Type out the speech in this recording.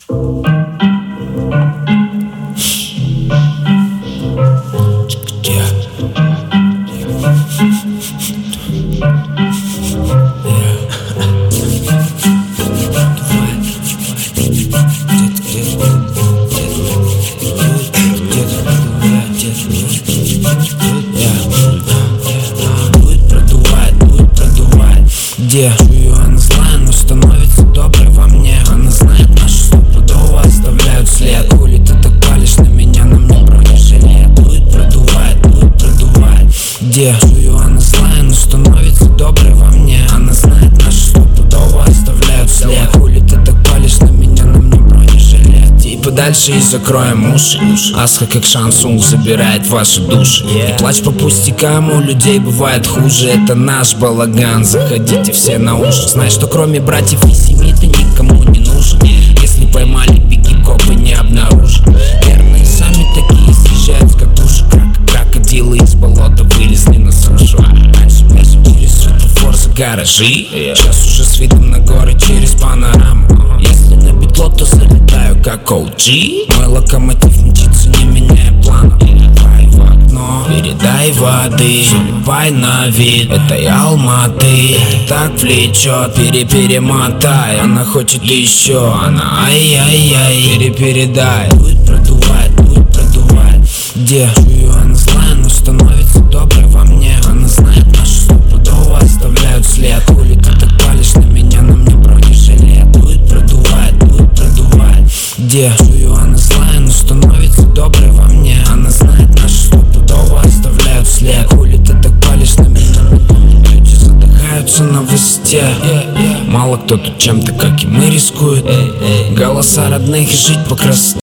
Чую, она злая, но становится доброй во мне. Она знает нашу стопудово, оставляют след. Хули ты так палишь на меня, на мне бронежилет. Дует, продувает, где? Чую, она злая, но становится доброй во мне. Она знает нашу стопудово, оставляют след. Хули ты так палишь на меня, на мне бронежилет. Типа дальше и закроем уши. Асха как шансунг забирает ваши души. И плачь по пустякам, у людей бывает хуже. Это наш балаган, заходите все на уши. Знай, что кроме братьев и семьи ты никому не нужен. Если поймали, беги, копы не обнаружат. Верные сами такие съезжают с катушек. Крокодилы из болота вылезли на сушу. Раньше бежим через светофор за гаражи. Сейчас уже с видом на горы через панораму. Если на бетло, то залетаю как OG. Мой локомотив мчится, не меняя плана. Давай в окно, передай воды, залипай на вид этой Алматы. Так влечет, перемотай. Она хочет еще, она ай-яй-яй, передай. Будет продувать, где? Чую, она злая, но становится доброй во мне. Она знает нашу стопудово, оставляют след. Хули ты так палишь на меня, на мне бронежилет. Будет продувать, где? Чую, она злая, но становится доброй во мне. Она знает нашу стопудово, оставляют след. Хули ты так палишь на меня, люди задыхаются на высоте. Мало кто тут чем-то, как и мы, рискует. Голоса родных и жить по красоте.